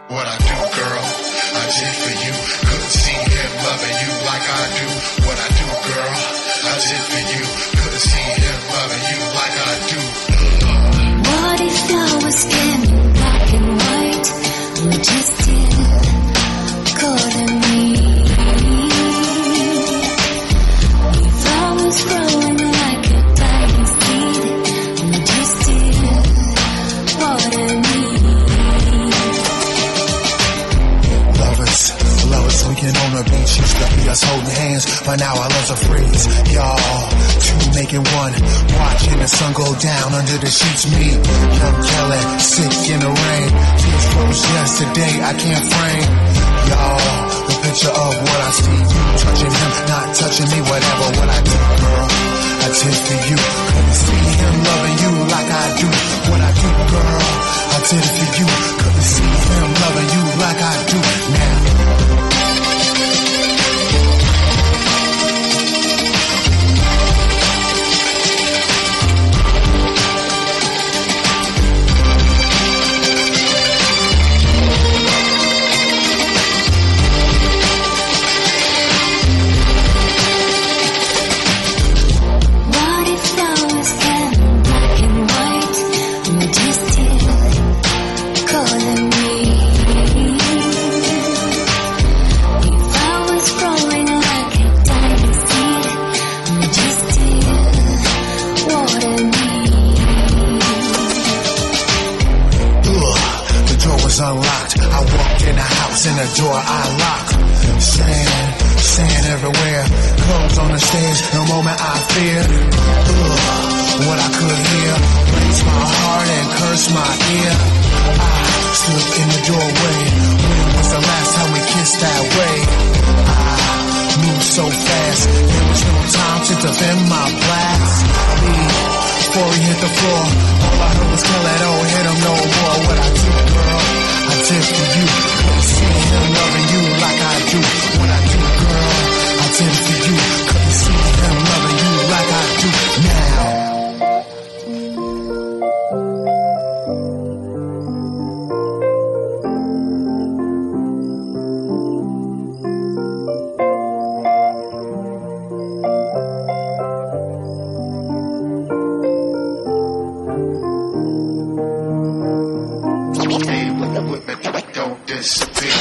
what I do, girl. I did for you. Couldn't see him loving you like I do. What I do, girl. I did for you. Couldn't see him loving you like I do. What if I was in black and white? Would you still calling me? If I was growing like a dying seed, would you still water me? Lovers, weekend on the beach used to be us holding hands, but now our loves are freeze. Y'all, two making one, watching the sun go down under the sheets. Me, young Kelly, sick in the rain. Tears froze yesterday, I can't frame. Y'all, the picture of what I see. You touching him, not touching me, whatever. What I do, girl, I did for you. Couldn't see him loving you like I do. What I do, girl, I did it for you. Couldn't see him loving you like I do now. Unlocked. I walked in the house and the door I locked. Sand everywhere. Clothes on the stairs. The moment I fear. What I could hear. Breaks my heart and curse my ear. I stood in the doorway. When was the last time we kissed that way? I moved so fast. There was no time to defend my blast. Before he hit the floor, all I heard was kill it, oh, hit him no more. What I do, girl, I did for you. Couldn't see him loving you like I do. What I do, girl, I did for you. Couldn't see him loving you like I do now. Don't disappear.